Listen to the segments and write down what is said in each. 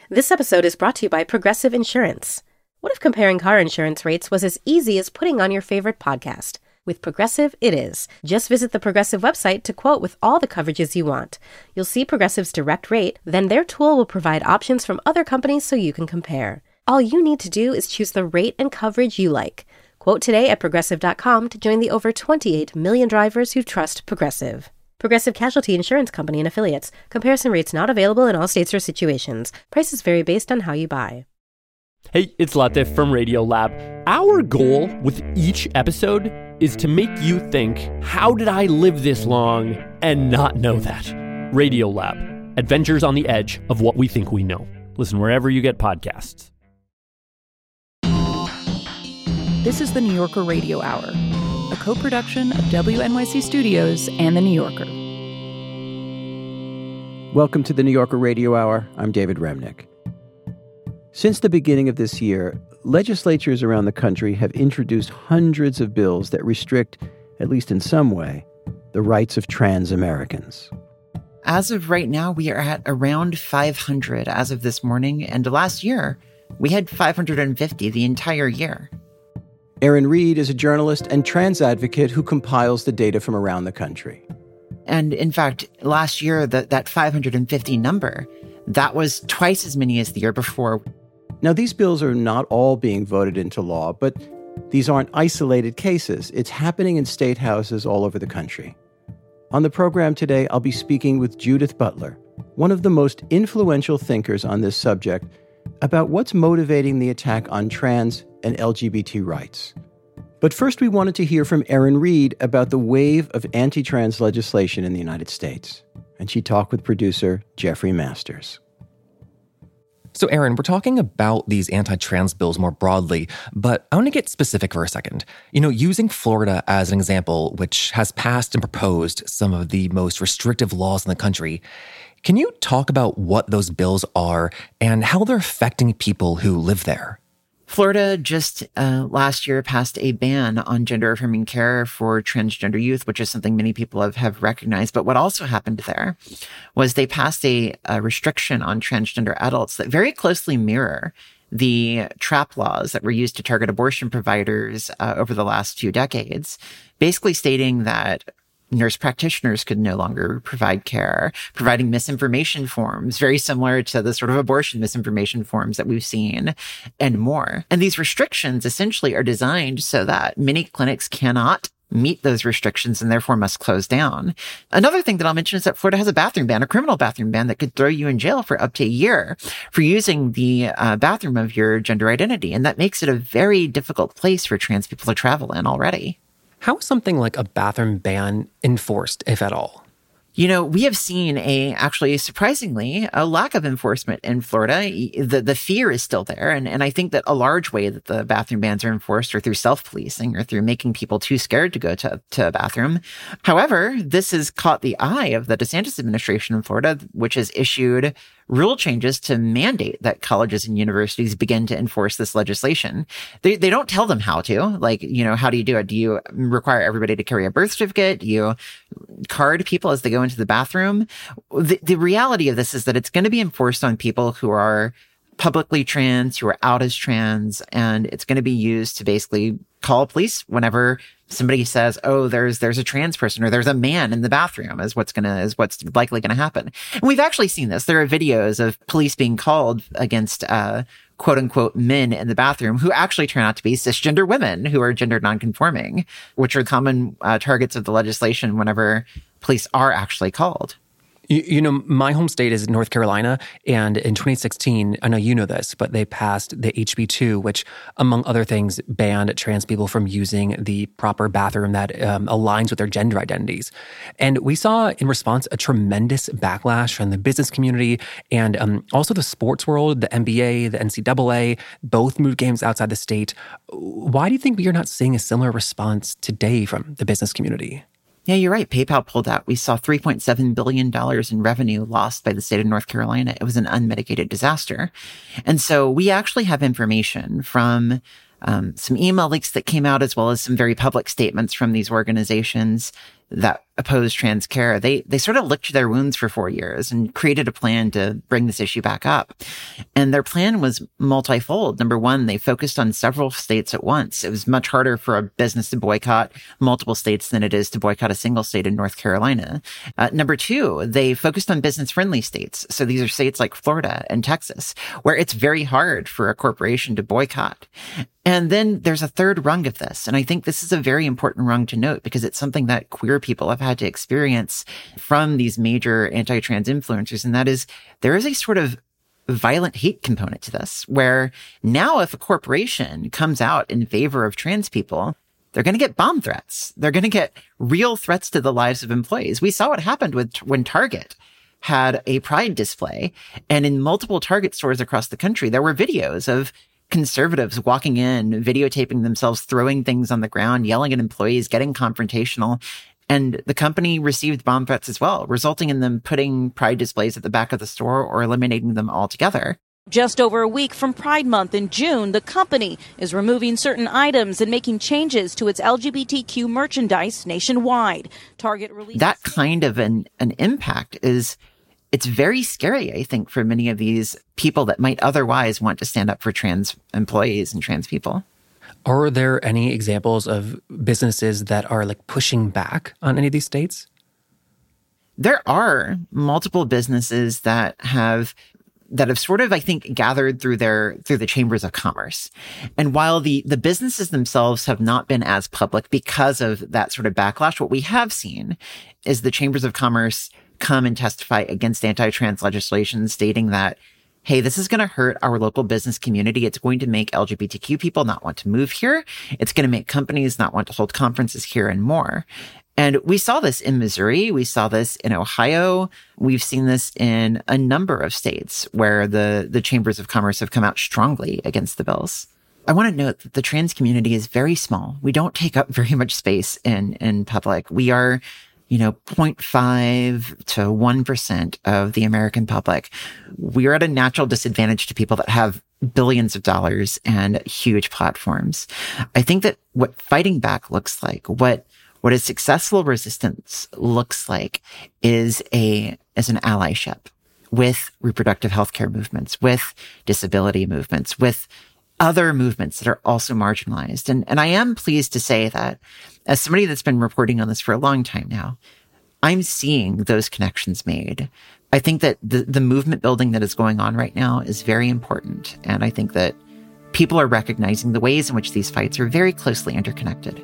This episode is brought to you by Progressive Insurance. What if comparing car insurance rates was as easy as putting on your favorite podcast? With Progressive, it is. Just visit the Progressive website to quote with all the coverages you want. You'll see Progressive's direct rate, then their tool will provide options from other companies so you can compare. All you need to do is choose the rate and coverage you like. Quote today at Progressive.com to join the over 28 million drivers who trust Progressive. Progressive Casualty Insurance Company and Affiliates. Comparison rates not available in all states or situations. Prices vary based on how you buy. Hey, it's Latif from Radiolab. Our goal with each episode is to make you think, how did I live this long and not know that? Radiolab, adventures on the edge of what we think we know. Listen wherever you get podcasts. This is the New Yorker Radio Hour, a co-production of WNYC Studios and The New Yorker. Welcome to the New Yorker Radio Hour. I'm David Remnick. Since the beginning of this year, legislatures around the country have introduced hundreds of bills that restrict, at least in some way, the rights of trans Americans. As of right now, we are at around 500 as of this morning, and last year, we had 550 the entire year. Erin Reed is a journalist and trans advocate who compiles the data from around the country. And in fact, last year, that 550 number, that was twice as many as the year before. Now, these bills are not all being voted into law, but these aren't isolated cases. It's happening in state houses all over the country. On the program today, I'll be speaking with Judith Butler, one of the most influential thinkers on this subject, about what's motivating the attack on trans and LGBT rights. But first, we wanted to hear from Erin Reed about the wave of anti-trans legislation in the United States. And she talked with producer Jeffrey Masters. So, Erin, we're talking about these anti-trans bills more broadly, but I want to get specific for a second. Using Florida as an example, which has passed and proposed some of the most restrictive laws in the country, can you talk about what those bills are and how they're affecting people who live there? Florida just last year passed a ban on gender-affirming care for transgender youth, which is something many people have recognized. But what also happened there was they passed a restriction on transgender adults that very closely mirror the TRAP laws that were used to target abortion providers over the last 2 decades, basically stating that nurse practitioners could no longer provide care, providing misinformation forms, very similar to the sort of abortion misinformation forms that we've seen, and more. And these restrictions essentially are designed so that many clinics cannot meet those restrictions and therefore must close down. Another thing that I'll mention is that Florida has a bathroom ban, a criminal bathroom ban that could throw you in jail for up to a year for using the bathroom of your gender identity. And that makes it a very difficult place for trans people to travel in already. How is something like a bathroom ban enforced, if at all? We have seen actually surprisingly a lack of enforcement in Florida. The fear is still there. And I think that a large way that the bathroom bans are enforced are through self-policing or through making people too scared to go to a bathroom. However, this has caught the eye of the DeSantis administration in Florida, which has issued rule changes to mandate that colleges and universities begin to enforce this legislation. They don't tell them how to. How do you do it? Do you require everybody to carry a birth certificate? Do you card people as they go into the bathroom? The reality of this is that it's going to be enforced on people who are publicly trans, who are out as trans, and it's going to be used to basically call police whenever somebody says, "Oh, there's a trans person or there's a man in the bathroom," is what's likely going to happen. And we've actually seen this. There are videos of police being called against quote unquote men in the bathroom who actually turn out to be cisgender women who are gender nonconforming, which are common targets of the legislation whenever police are actually called. My home state is North Carolina, and in 2016, I know you know this, but they passed the HB2, which, among other things, banned trans people from using the proper bathroom that aligns with their gender identities. And we saw, in response, a tremendous backlash from the business community and also the sports world. The NBA, the NCAA, both moved games outside the state. Why do you think we are not seeing a similar response today from the business community? Yeah, you're right. PayPal pulled out. We saw $3.7 billion in revenue lost by the state of North Carolina. It was an unmitigated disaster. And so we actually have information from some email leaks that came out, as well as some very public statements from these organizations that opposed trans care, they sort of licked their wounds for 4 years and created a plan to bring this issue back up. And their plan was multifold. Number one, they focused on several states at once. It was much harder for a business to boycott multiple states than it is to boycott a single state in North Carolina. Number two, they focused on business-friendly states. So these are states like Florida and Texas, where it's very hard for a corporation to boycott. And then there's a third rung of this. And I think this is a very important rung to note because it's something that queer people have had to experience from these major anti-trans influencers. And that is, there is a sort of violent hate component to this, where now if a corporation comes out in favor of trans people, they're going to get bomb threats. They're going to get real threats to the lives of employees. We saw what happened when Target had a pride display, and in multiple Target stores across the country, there were videos of conservatives walking in, videotaping themselves, throwing things on the ground, yelling at employees, getting confrontational. And the company received bomb threats as well, resulting in them putting pride displays at the back of the store or eliminating them altogether. Just over a week from Pride Month in June, the company is removing certain items and making changes to its LGBTQ merchandise nationwide. Target released that kind of an impact it's very scary, I think, for many of these people that might otherwise want to stand up for trans employees and trans people. Are there any examples of businesses that are like pushing back on any of these states? There are multiple businesses that have sort of, I think, gathered through the chambers of commerce. And while the businesses themselves have not been as public because of that sort of backlash, what we have seen is the chambers of commerce come and testify against anti-trans legislation, stating that, hey, this is going to hurt our local business community. It's going to make LGBTQ people not want to move here. It's going to make companies not want to hold conferences here and more. And we saw this in Missouri. We saw this in Ohio. We've seen this in a number of states where the chambers of commerce have come out strongly against the bills. I want to note that the trans community is very small. We don't take up very much space in public. We are 0.5 to 1% of the American public. We're at a natural disadvantage to people that have billions of dollars and huge platforms. I think that what fighting back looks like, what a successful resistance looks like is an allyship with reproductive healthcare movements, with disability movements, with other movements that are also marginalized. And I am pleased to say that as somebody that's been reporting on this for a long time now, I'm seeing those connections made. I think that the movement building that is going on right now is very important. And I think that people are recognizing the ways in which these fights are very closely interconnected.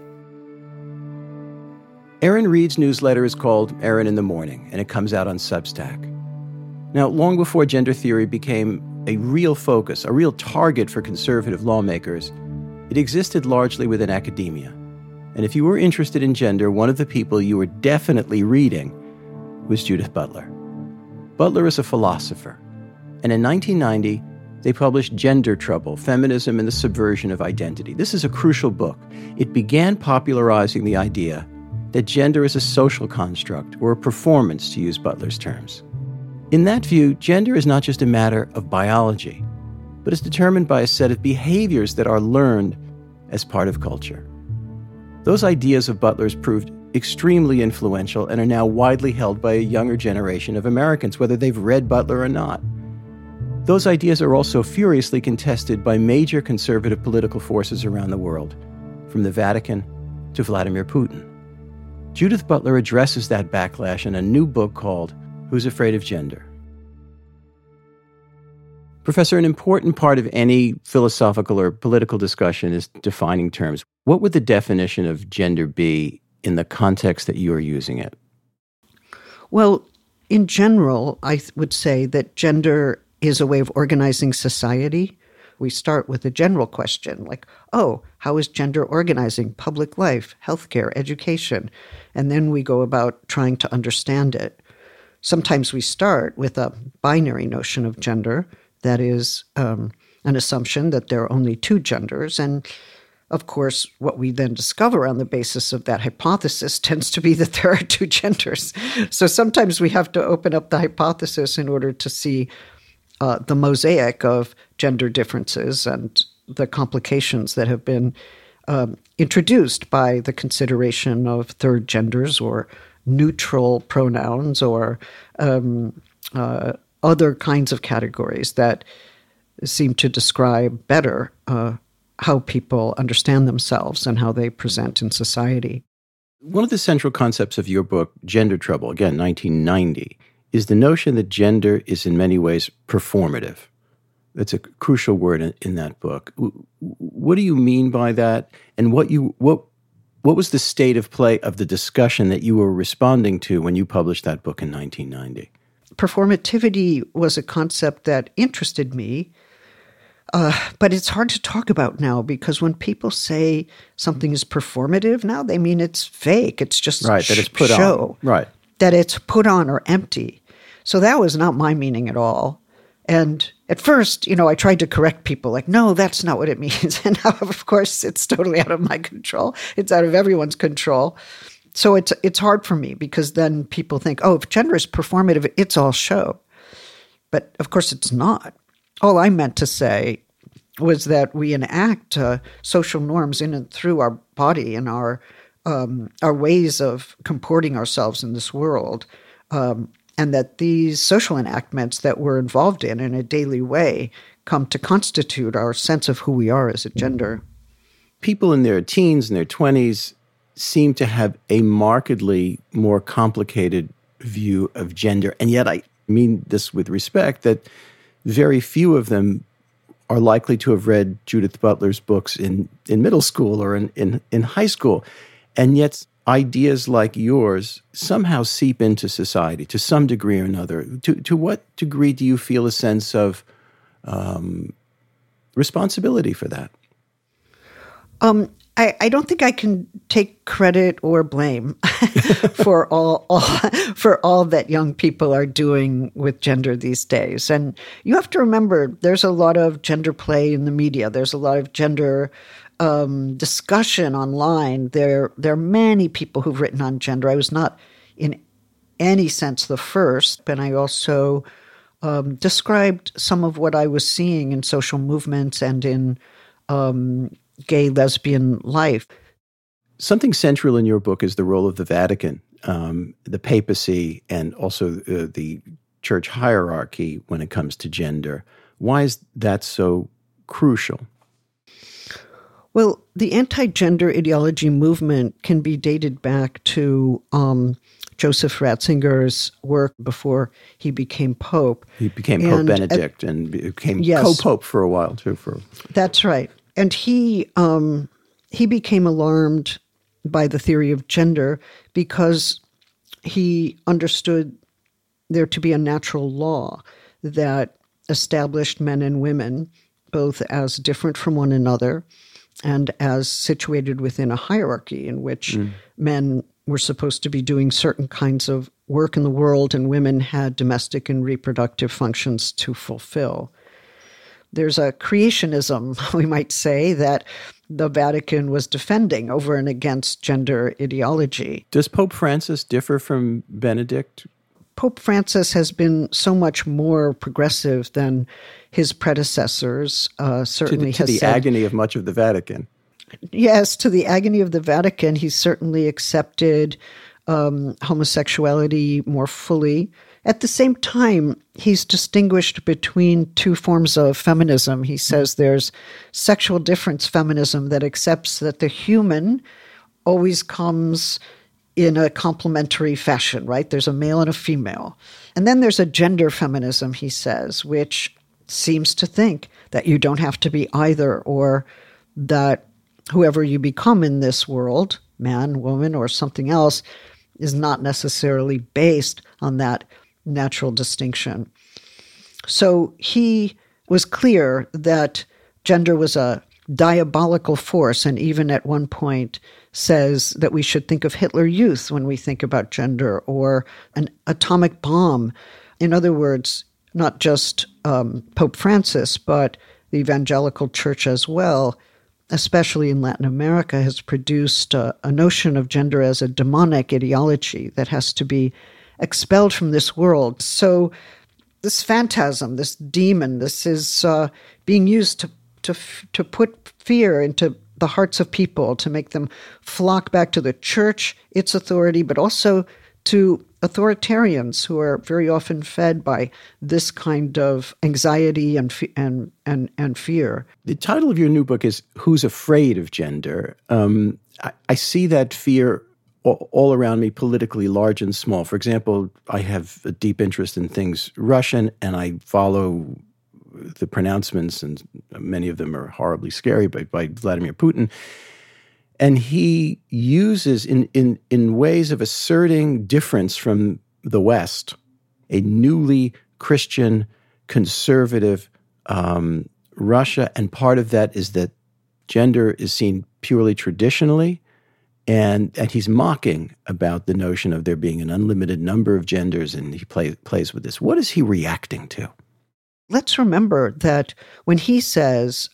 Erin Reed's newsletter is called Erin in the Morning, and it comes out on Substack. Now, long before gender theory became a real focus, a real target for conservative lawmakers, it existed largely within academia. And if you were interested in gender, one of the people you were definitely reading was Judith Butler. Butler is a philosopher. And in 1990, they published Gender Trouble, Feminism and the Subversion of Identity. This is a crucial book. It began popularizing the idea that gender is a social construct or a performance, to use Butler's terms. In that view, gender is not just a matter of biology, but is determined by a set of behaviors that are learned as part of culture. Those ideas of Butler's proved extremely influential and are now widely held by a younger generation of Americans, whether they've read Butler or not. Those ideas are also furiously contested by major conservative political forces around the world, from the Vatican to Vladimir Putin. Judith Butler addresses that backlash in a new book called Who's Afraid of Gender? Professor, an important part of any philosophical or political discussion is defining terms. What would the definition of gender be in the context that you are using it? Well, in general, I would say that gender is a way of organizing society. We start with a general question like, how is gender organizing public life, healthcare, education? And then we go about trying to understand it. Sometimes we start with a binary notion of gender, that is an assumption that there are only two genders. And of course, what we then discover on the basis of that hypothesis tends to be that there are two genders. So sometimes we have to open up the hypothesis in order to see the mosaic of gender differences and the complications that have been introduced by the consideration of third genders or neutral pronouns or other kinds of categories that seem to describe better how people understand themselves and how they present in society. One of the central concepts of your book, Gender Trouble, again, 1990, is the notion that gender is in many ways performative. That's a crucial word in that book. What do you mean by that? And what was the state of play of the discussion that you were responding to when you published that book in 1990? Performativity was a concept that interested me, but it's hard to talk about now because when people say something is performative now, they mean it's fake. It's just that it's put show. On. Right. That it's put on or empty. So that was not my meaning at all. And at first, I tried to correct people like, no, that's not what it means. And now, of course, it's totally out of my control. It's out of everyone's control. So it's hard for me because then people think, oh, if gender is performative, it's all show. But of course, it's not. All I meant to say was that we enact social norms in and through our body and our ways of comporting ourselves in this world, and that these social enactments that we're involved in a daily way come to constitute our sense of who we are as a gender. People in their teens and their 20s seem to have a markedly more complicated view of gender, and yet I mean this with respect, that very few of them are likely to have read Judith Butler's books in middle school or in high school. And yet ideas like yours somehow seep into society to some degree or another. To what degree do you feel a sense of responsibility for that? I don't think I can take credit or blame for all that young people are doing with gender these days. And you have to remember, there's a lot of gender play in the media. There's a lot of gender discussion online. There are many people who've written on gender. I was not in any sense the first, but I also described some of what I was seeing in social movements and in gay, lesbian life. Something central in your book is the role of the Vatican, the papacy, and also the church hierarchy when it comes to gender. Why is that so crucial? Well, the anti-gender ideology movement can be dated back to Joseph Ratzinger's work before he became Pope. He became Pope Benedict and became co-Pope for a while, too. That's right. And he became alarmed by the theory of gender because he understood there to be a natural law that established men and women both as different from one another and as situated within a hierarchy in which men were supposed to be doing certain kinds of work in the world and women had domestic and reproductive functions to fulfill. There's a creationism, we might say, that the Vatican was defending over and against gender ideology. Does Pope Francis differ from Benedict? Pope Francis has been so much more progressive than his predecessors. Certainly to the agony of much of the Vatican. Yes, to the agony of the Vatican, he certainly accepted homosexuality more fully. At the same time, he's distinguished between two forms of feminism. He says there's sexual difference feminism that accepts that the human always comes in a complementary fashion, right? There's a male and a female. And then there's a gender feminism, he says, which seems to think that you don't have to be either, or that whoever you become in this world, man, woman, or something else, is not necessarily based on that natural distinction. So he was clear that gender was a diabolical force, and even at one point says that we should think of Hitler Youth when we think about gender, or an atomic bomb. In other words, not just Pope Francis, but the evangelical church as well, especially in Latin America, has produced a notion of gender as a demonic ideology that has to be expelled from this world. So this phantasm, this demon, this is being used to put fear into the hearts of people, to make them flock back to the church, its authority, but also to authoritarians who are very often fed by this kind of anxiety and fear. The title of your new book is Who's Afraid of Gender? I see that fear all around me, politically, large and small. For example, I have a deep interest in things Russian, and I follow the pronouncements, and many of them are horribly scary, by Vladimir Putin. And he uses, in ways of asserting difference from the West, a newly Christian, conservative Russia. And part of that is that gender is seen purely traditionally. And he's mocking about the notion of there being an unlimited number of genders, and he plays with this. What is he reacting to? Let's remember that when he says,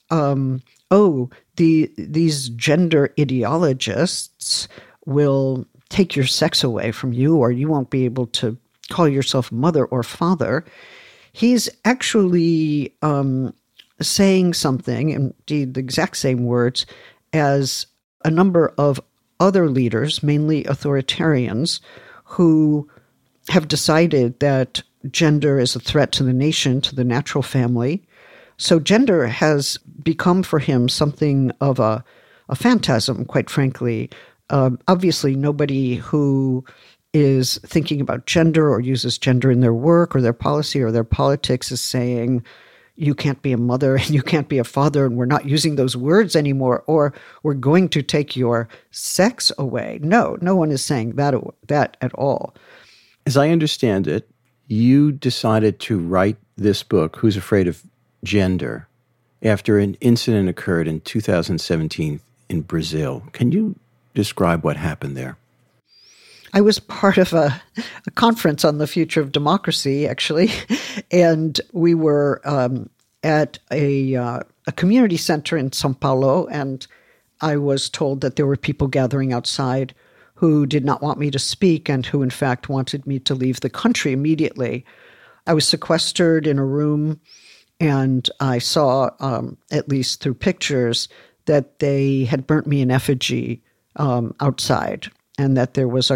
these gender ideologists will take your sex away from you, or you won't be able to call yourself mother or father, he's actually saying something, indeed the exact same words, as a number of other leaders, mainly authoritarians, who have decided that gender is a threat to the nation, to the natural family. So gender has become for him something of a phantasm, quite frankly. Obviously, nobody who is thinking about gender or uses gender in their work or their policy or their politics is saying, you can't be a mother and you can't be a father, and we're not using those words anymore, or we're going to take your sex away. No one is saying that at all. As I understand it, you decided to write this book, Who's Afraid of Gender, after an incident occurred in 2017 in Brazil. Can you describe what happened there? I was part of a conference on the future of democracy, actually, and we were at a community center in São Paulo, and I was told that there were people gathering outside who did not want me to speak and who, in fact, wanted me to leave the country immediately. I was sequestered in a room, and I saw, at least through pictures, that they had burnt me in effigy outside, and that there was a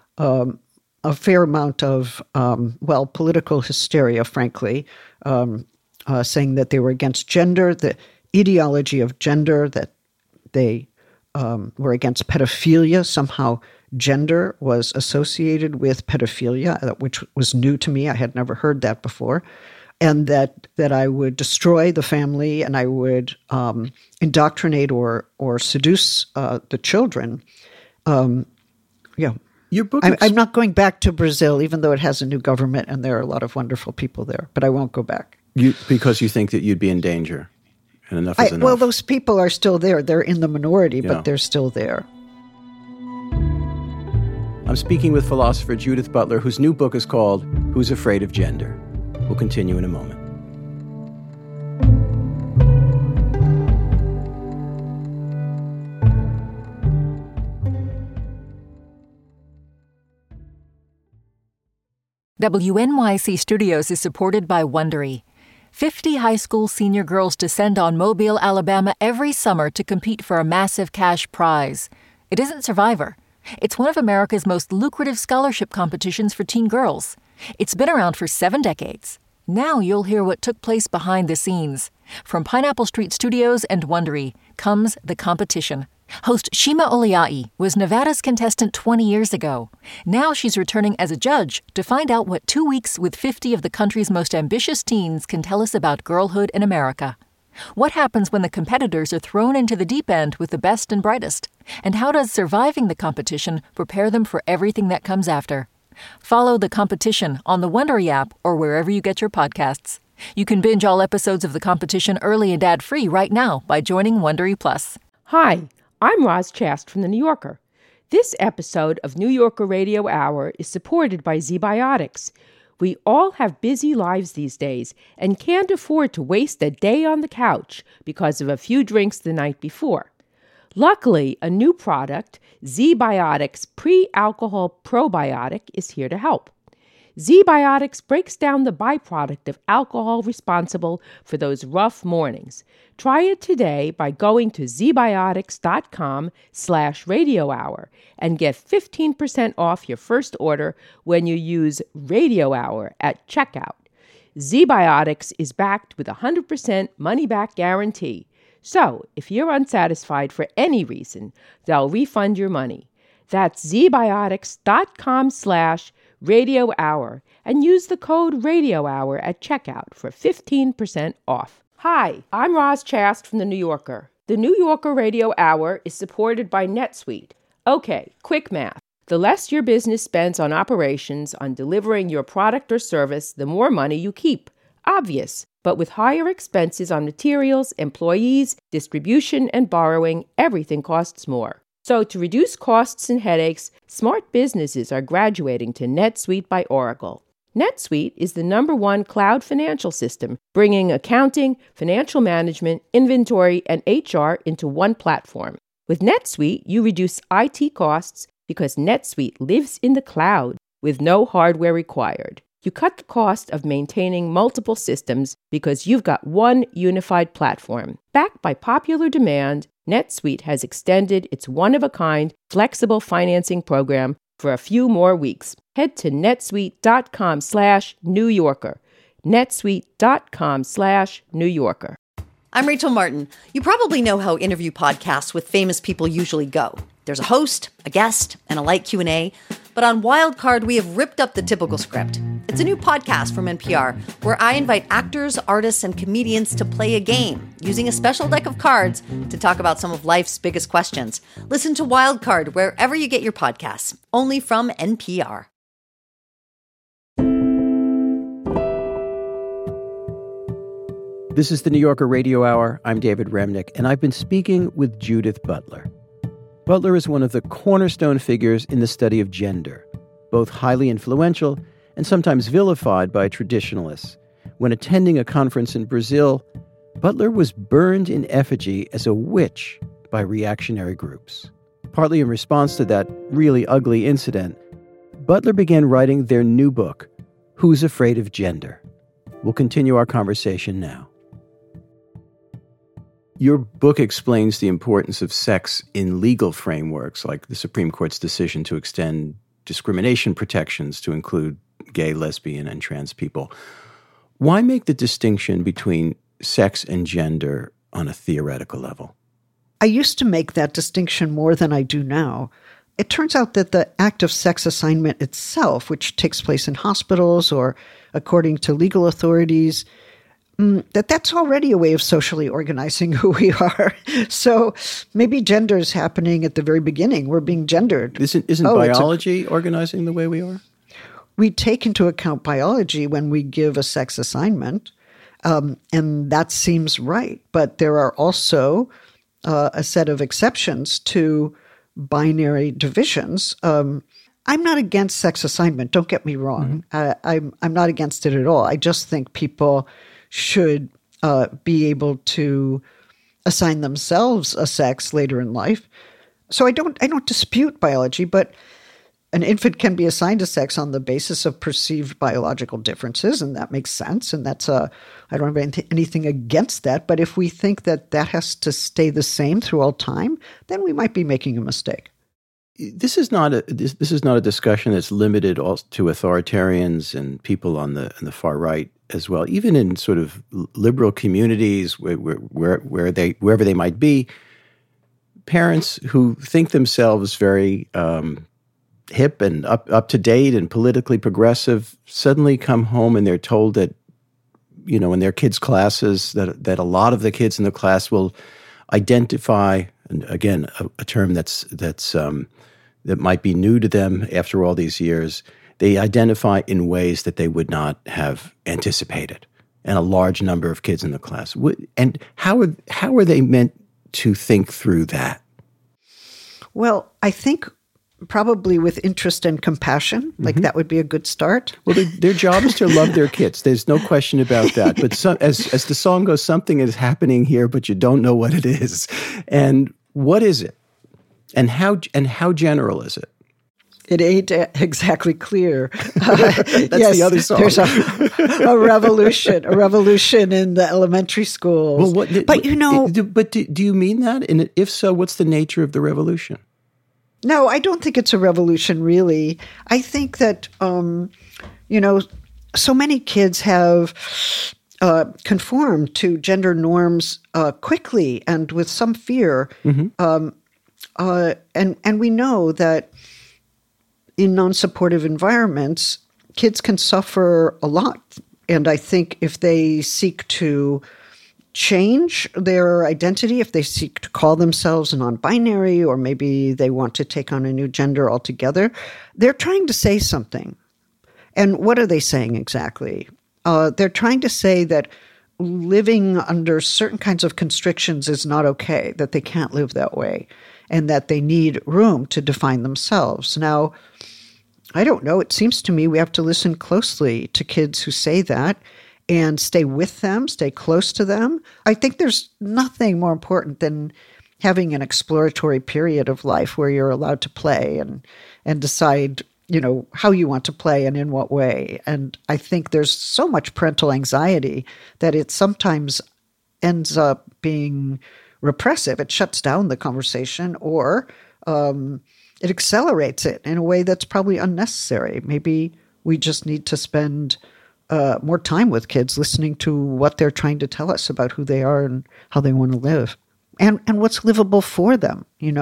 fair amount of, political hysteria, frankly, saying that they were against gender, the ideology of gender, that they were against pedophilia. Somehow gender was associated with pedophilia, which was new to me. I had never heard that before. And that I would destroy the family and I would indoctrinate or seduce the children. Your book. I'm not going back to Brazil, even though it has a new government and there are a lot of wonderful people there. But I won't go back. Because you think that you'd be in danger, and enough is enough. Well, those people are still there. They're in the minority, but they're still there. I'm speaking with philosopher Judith Butler, whose new book is called Who's Afraid of Gender? We'll continue in a moment. WNYC Studios is supported by Wondery. 50 high school senior girls descend on Mobile, Alabama every summer to compete for a massive cash prize. It isn't Survivor. It's one of America's most lucrative scholarship competitions for teen girls. It's been around for 7 decades. Now you'll hear what took place behind the scenes. From Pineapple Street Studios and Wondery comes The Competition. Host Shima Oliai was Nevada's contestant 20 years ago. Now she's returning as a judge to find out what 2 weeks with 50 of the country's most ambitious teens can tell us about girlhood in America. What happens when the competitors are thrown into the deep end with the best and brightest? And how does surviving the competition prepare them for everything that comes after? Follow The Competition on the Wondery app or wherever you get your podcasts. You can binge all episodes of The Competition early and ad-free right now by joining Wondery Plus. Hi, I'm Roz Chast from The New Yorker. This episode of New Yorker Radio Hour is supported by ZBiotics. We all have busy lives these days and can't afford to waste a day on the couch because of a few drinks the night before. Luckily, a new product, ZBiotics Pre-Alcohol Probiotic, is here to help. ZBiotics breaks down the byproduct of alcohol responsible for those rough mornings. Try it today by going to zbiotics.com/radio hour and get 15% off your first order when you use Radio Hour at checkout. ZBiotics is backed with a 100% money-back guarantee. So, if you're unsatisfied for any reason, they'll refund your money. That's zbiotics.com/radio hour and use the code Radio Hour at checkout for 15% off. Hi, I'm Roz Chast from The New Yorker. The New Yorker Radio Hour is supported by NetSuite. Okay, quick math. The less your business spends on operations, on delivering your product or service, the more money you keep. Obvious. But with higher expenses on materials, employees, distribution, and borrowing, everything costs more. So to reduce costs and headaches, smart businesses are graduating to NetSuite by Oracle. NetSuite is the #1 cloud financial system, bringing accounting, financial management, inventory, and HR into one platform. With NetSuite, you reduce IT costs because NetSuite lives in the cloud with no hardware required. You cut the cost of maintaining multiple systems because you've got one unified platform. Backed by popular demand, NetSuite has extended its one-of-a-kind flexible financing program for a few more weeks. Head to netsuite.com/New Yorker. netsuite.com/New Yorker. I'm Rachel Martin. You probably know how interview podcasts with famous people usually go. There's a host, a guest, and a light Q&A. But on Wildcard, we have ripped up the typical script. It's a new podcast from NPR where I invite actors, artists, and comedians to play a game using a special deck of cards to talk about some of life's biggest questions. Listen to Wildcard wherever you get your podcasts, only from NPR. This is the New Yorker Radio Hour. I'm David Remnick, and I've been speaking with Judith Butler. Butler is one of the cornerstone figures in the study of gender, both highly influential and sometimes vilified by traditionalists. When attending a conference in Brazil, Butler was burned in effigy as a witch by reactionary groups. Partly in response to that really ugly incident, Butler began writing their new book, Who's Afraid of Gender? We'll continue our conversation now. Your book explains the importance of sex in legal frameworks, like the Supreme Court's decision to extend discrimination protections to include gay, lesbian, and trans people. Why make the distinction between sex and gender on a theoretical level? I used to make that distinction more than I do now. It turns out that the act of sex assignment itself, which takes place in hospitals or according to legal authorities, that's already a way of socially organizing who we are. So maybe gender is happening at the very beginning. We're being gendered. Isn't biology organizing the way we are? We take into account biology when we give a sex assignment, and that seems right. But there are also a set of exceptions to binary divisions. I'm not against sex assignment. Don't get me wrong. I'm not against it at all. I just think people should be able to assign themselves a sex later in life. So I don't dispute biology, but an infant can be assigned a sex on the basis of perceived biological differences, and that makes sense. And I don't have anything against that. But if we think that that has to stay the same through all time, then we might be making a mistake. This is not a discussion that's limited to authoritarians and people on the far right as well. Even in sort of liberal communities, wherever they might be, parents who think themselves very hip and up to date and politically progressive suddenly come home and they're told that, in their kids' classes that a lot of the kids in the class will identify, and again, a term that might be new to them after all these years. They identify in ways that they would not have anticipated, and a large number of kids in the class. And how are they meant to think through that? Well, I think probably with interest and compassion, that would be a good start. Well, their job is to love their kids. There's no question about that. But as the song goes, something is happening here, but you don't know what it is. And what is it? And how general is it? It ain't exactly clear. That's the other song. There's a revolution in the elementary schools. Well, do you mean that? And if so, what's the nature of the revolution? No, I don't think it's a revolution, really. I think that, so many kids have conformed to gender norms quickly and with some fear. Mm-hmm. And we know that in non-supportive environments, kids can suffer a lot. And I think if they seek to change their identity, if they seek to call themselves non-binary, or maybe they want to take on a new gender altogether, they're trying to say something. And what are they saying exactly? They're trying to say that living under certain kinds of constrictions is not okay, that they can't live that way, and that they need room to define themselves. Now, I don't know. It seems to me we have to listen closely to kids who say that and stay with them, stay close to them. I think there's nothing more important than having an exploratory period of life where you're allowed to play and decide, how you want to play and in what way. And I think there's so much parental anxiety that it sometimes ends up being repressive. It shuts down the conversation, or it accelerates it in a way that's probably unnecessary. Maybe we just need to spend more time with kids, listening to what they're trying to tell us about who they are and how they want to live, and what's livable for them,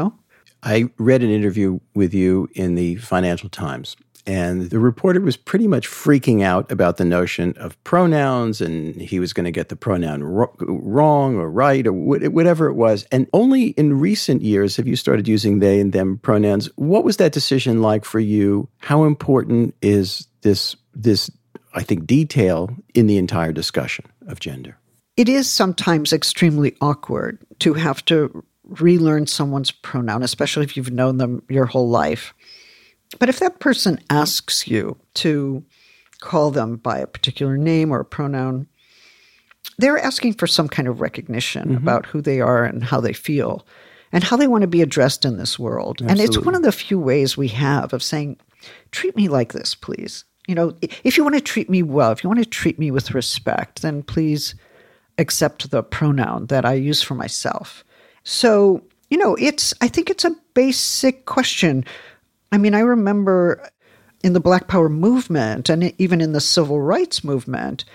I read an interview with you in the Financial Times, and the reporter was pretty much freaking out about the notion of pronouns, and he was going to get the pronoun wrong or right or whatever it was. And only in recent years have you started using they and them pronouns. What was that decision like for you? How important is this, I think, detail in the entire discussion of gender? It is sometimes extremely awkward to have to relearn someone's pronoun, especially if you've known them your whole life. But if that person asks you to call them by a particular name or a pronoun, they're asking for some kind of recognition about who they are and how they feel and how they want to be addressed in this world. Absolutely. And it's one of the few ways we have of saying, treat me like this, please. If you want to treat me well, if you want to treat me with respect, then please accept the pronoun that I use for myself. So, I think it's a basic question. I mean, I remember in the Black Power movement and even in the Civil Rights movement,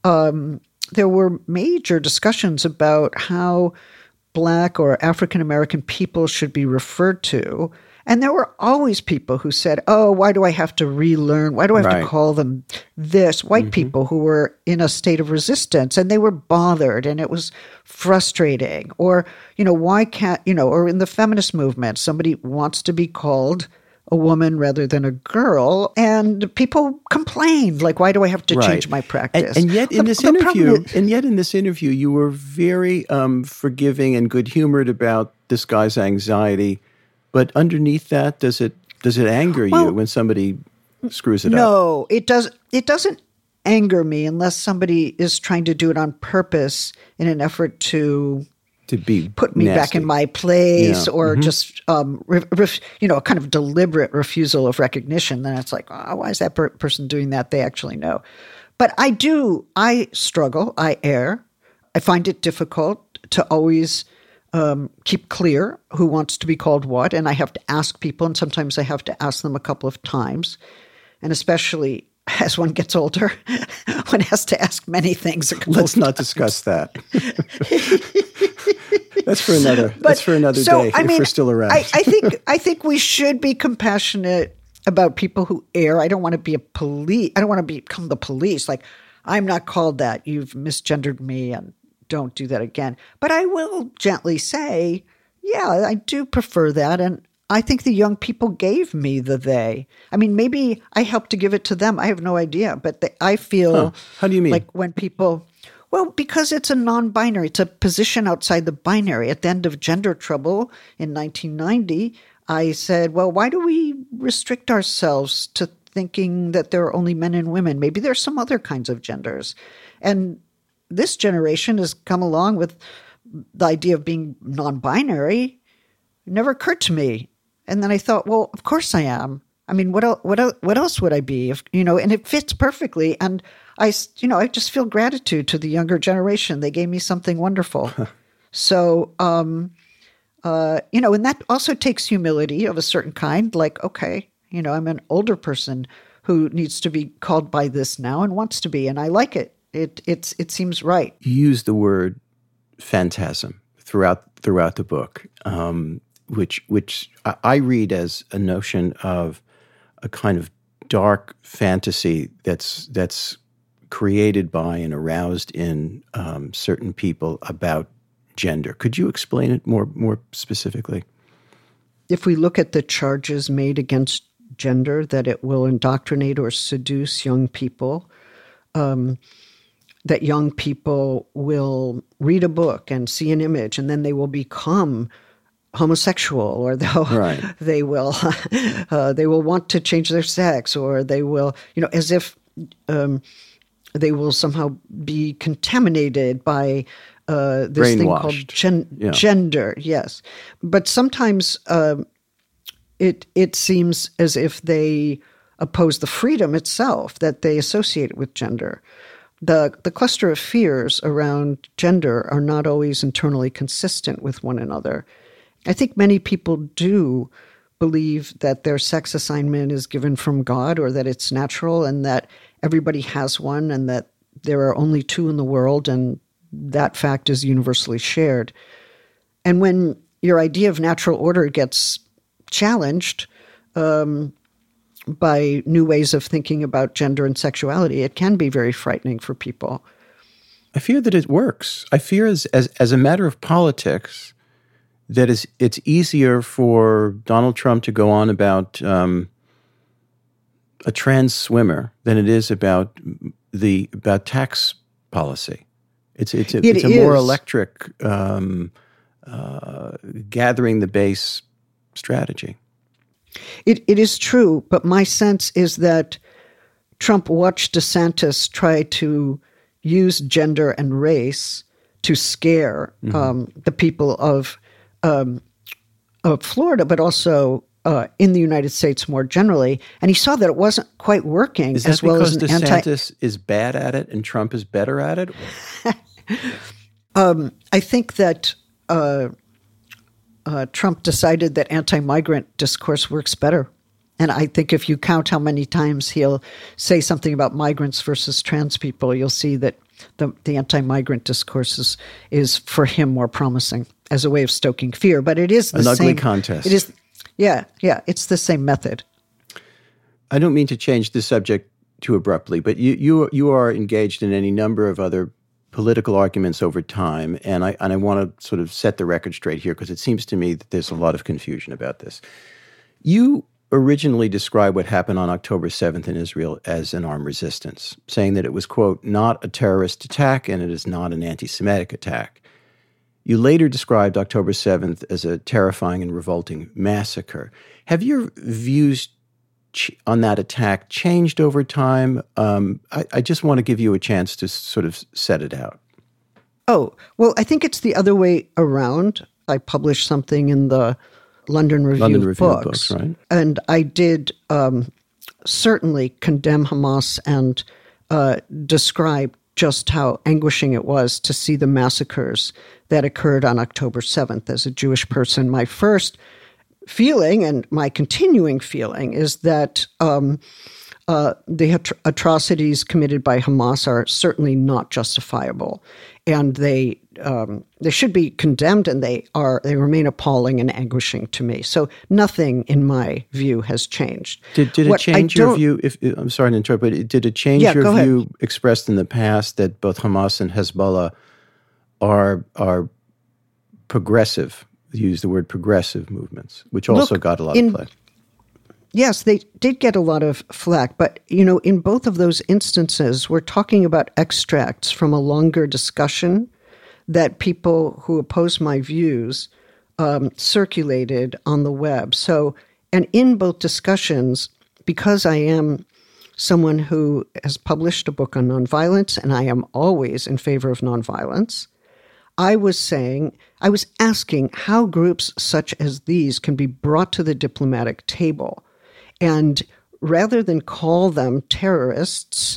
there were major discussions about how Black or African American people should be referred to. And there were always people who said, oh, why do I have to relearn? Why do I have to call them this? White people who were in a state of resistance, and they were bothered, and it was frustrating. Or, why can't, or in the feminist movement, somebody wants to be called a woman rather than a girl, and people complained, like, why do I have to change my practice? And yet in this interview, you were very forgiving and good-humored about this guy's anxiety. But underneath that, does it anger you when somebody screws it up? No, it doesn't anger me unless somebody is trying to do it on purpose in an effort to put me back in my place, or just a kind of deliberate refusal of recognition. Then it's like, oh, why is that person doing that? They actually know. But I struggle, I err. I find it difficult to always keep clear who wants to be called what, and I have to ask people, and sometimes I have to ask them a couple of times, and especially as one gets older, one has to ask many things. Let's not discuss that. That's for another day. If we're still around. I think we should be compassionate about people who err. I don't want to be I don't want to become the police. Like, I'm not called that. You've misgendered me, and don't do that again. But I will gently say, yeah, I do prefer that. And I think the young people gave me the they. I mean, maybe I helped to give it to them. I have no idea. But I feel How do you mean? Like when people, well, because it's a non-binary. It's a position outside the binary. At the end of Gender Trouble in 1990, I said, well, why do we restrict ourselves to thinking that there are only men and women? Maybe there's some other kinds of genders. And this generation has come along with the idea of being non-binary. It never occurred to me. And then I thought, well, of course I am. I mean, what else would I be if, and it fits perfectly. And I just feel gratitude to the younger generation. They gave me something wonderful. So, and that also takes humility of a certain kind. Like, okay, I'm an older person who needs to be called by this now and wants to be, and I like it. It seems right. You use the word phantasm throughout the book, which I read as a notion of a kind of dark fantasy that's created by and aroused in certain people about gender. Could you explain it more specifically? If we look at the charges made against gender, that it will indoctrinate or seduce young people, that young people will read a book and see an image, and then they will become homosexual, or they will want to change their sex, or they will, as if they will somehow be contaminated by this thing called gender. Yes, but sometimes it seems as if they oppose the freedom itself that they associate with gender. The cluster of fears around gender are not always internally consistent with one another. I think many people do believe that their sex assignment is given from God, or that it's natural, and that everybody has one, and that there are only two in the world, and that fact is universally shared. And when your idea of natural order gets challenged by new ways of thinking about gender and sexuality, it can be very frightening for people. I fear that it works. I fear as a matter of politics that it's easier for Donald Trump to go on about a trans swimmer than it is about tax policy. It's a more electric gathering the base strategy. It is true, but my sense is that Trump watched DeSantis try to use gender and race to scare the people of Florida, but also in the United States more generally. And he saw that it wasn't quite working. Is that as well because as DeSantis is bad at it and Trump is better at it? I think that Trump decided that anti-migrant discourse works better. And I think if you count how many times he'll say something about migrants versus trans people, you'll see that the anti-migrant discourse is for him more promising as a way of stoking fear. But it is the same ugly contest. It is, yeah, it's the same method. I don't mean to change the subject too abruptly, but you are engaged in any number of other political arguments over time, and I want to sort of set the record straight here because it seems to me that there's a lot of confusion about this. You originally described what happened on October 7th in Israel as an armed resistance, saying that it was, quote, not a terrorist attack and it is not an anti-Semitic attack. You later described October 7th as a terrifying and revolting massacre. Have your views on that attack changed over time? I just want to give you a chance to sort of set it out. Oh, well, I think it's the other way around. I published something in the London Review of Books, right? And I did certainly condemn Hamas and describe just how anguishing it was to see the massacres that occurred on October 7th. As a Jewish person, my first feeling and my continuing feeling is that the atrocities committed by Hamas are certainly not justifiable, and they should be condemned, and they remain appalling and anguishing to me. So nothing, in my view, has changed. Did it change your view? I'm sorry to interrupt, but did it change your view expressed in the past that both Hamas and Hezbollah are progressive? Use the word progressive movements, which also got a lot of play. Yes, they did get a lot of flack, but in both of those instances, we're talking about extracts from a longer discussion that people who oppose my views circulated on the web. So, and in both discussions, because I am someone who has published a book on nonviolence, and I am always in favor of nonviolence, I was asking how groups such as these can be brought to the diplomatic table. And rather than call them terrorists,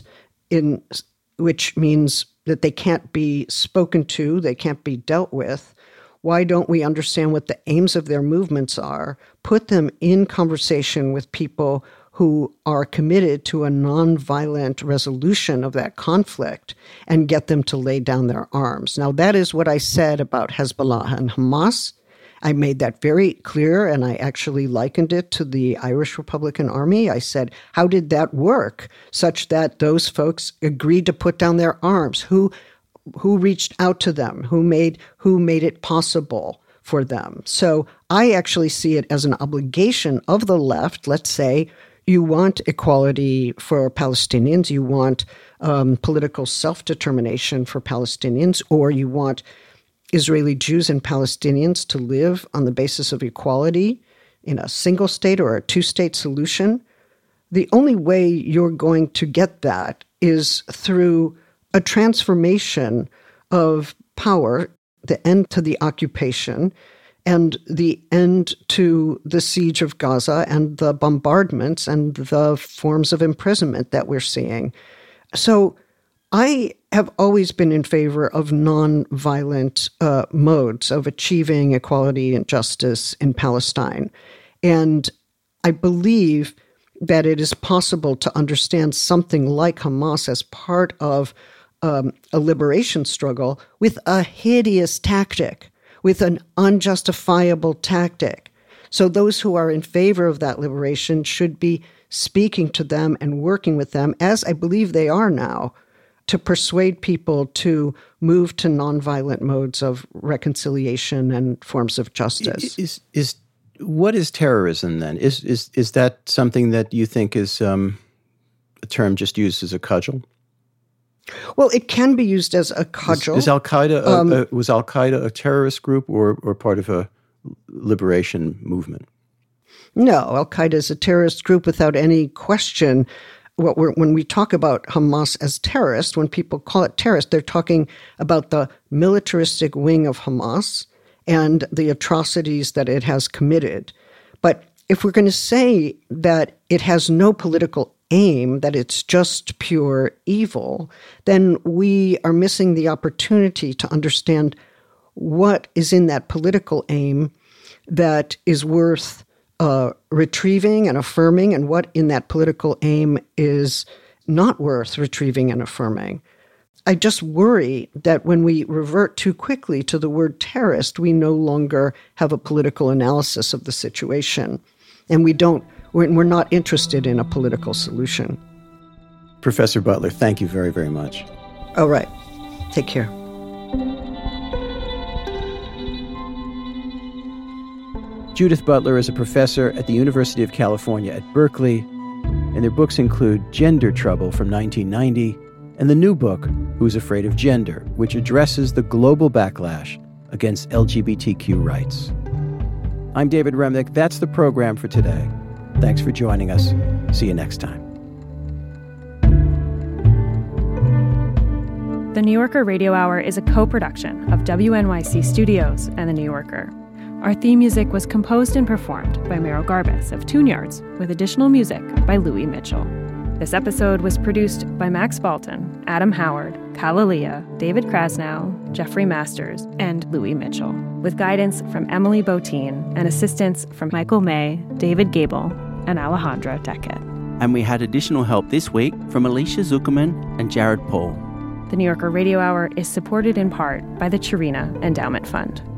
which means that they can't be spoken to, they can't be dealt with, why don't we understand what the aims of their movements are, put them in conversation with people who are committed to a nonviolent resolution of that conflict and get them to lay down their arms? Now, that is what I said about Hezbollah and Hamas. I made that very clear, and I actually likened it to the Irish Republican Army. I said, how did that work such that those folks agreed to put down their arms? Who reached out to them? Who made it possible for them? So I actually see it as an obligation of the left. Let's say you want equality for Palestinians, you want political self-determination for Palestinians, or you want Israeli Jews and Palestinians to live on the basis of equality in a single state or a two-state solution. The only way you're going to get that is through a transformation of power, the end to the occupation, and the end to the siege of Gaza and the bombardments and the forms of imprisonment that we're seeing. So I have always been in favor of nonviolent modes of achieving equality and justice in Palestine. And I believe that it is possible to understand something like Hamas as part of a liberation struggle with a hideous tactic, with an unjustifiable tactic. So those who are in favor of that liberation should be speaking to them and working with them, as I believe they are now, to persuade people to move to nonviolent modes of reconciliation and forms of justice. What is terrorism then? Is that something that you think is a term just used as a cudgel? Well, it can be used as a cudgel. Is Al-Qaeda was Al-Qaeda a terrorist group or part of a liberation movement? No, Al-Qaeda is a terrorist group without any question. When we talk about Hamas as terrorist, when people call it terrorist, they're talking about the militaristic wing of Hamas and the atrocities that it has committed. But if we're going to say that it has no political aim, that it's just pure evil, then we are missing the opportunity to understand what is in that political aim that is worth retrieving and affirming, and what in that political aim is not worth retrieving and affirming. I just worry that when we revert too quickly to the word terrorist, we no longer have a political analysis of the situation, and we're not interested in a political solution. Professor Butler, thank you very, very much. All right. Take care. Judith Butler is a professor at the University of California at Berkeley, and their books include Gender Trouble from 1990 and the new book, Who's Afraid of Gender, which addresses the global backlash against LGBTQ rights. I'm David Remnick. That's the program for today. Thanks for joining us. See you next time. The New Yorker Radio Hour is a co-production of WNYC Studios and The New Yorker. Our theme music was composed and performed by Meryl Garbus of Tune Yards, with additional music by Louis Mitchell. This episode was produced by Max Balton, Adam Howard, Kalalia, David Krasnow, Jeffrey Masters, and Louis Mitchell, with guidance from Emily Botine and assistance from Michael May, David Gable, and Alejandra Deckett. And we had additional help this week from Alicia Zuckerman and Jared Paul. The New Yorker Radio Hour is supported in part by the Chirina Endowment Fund.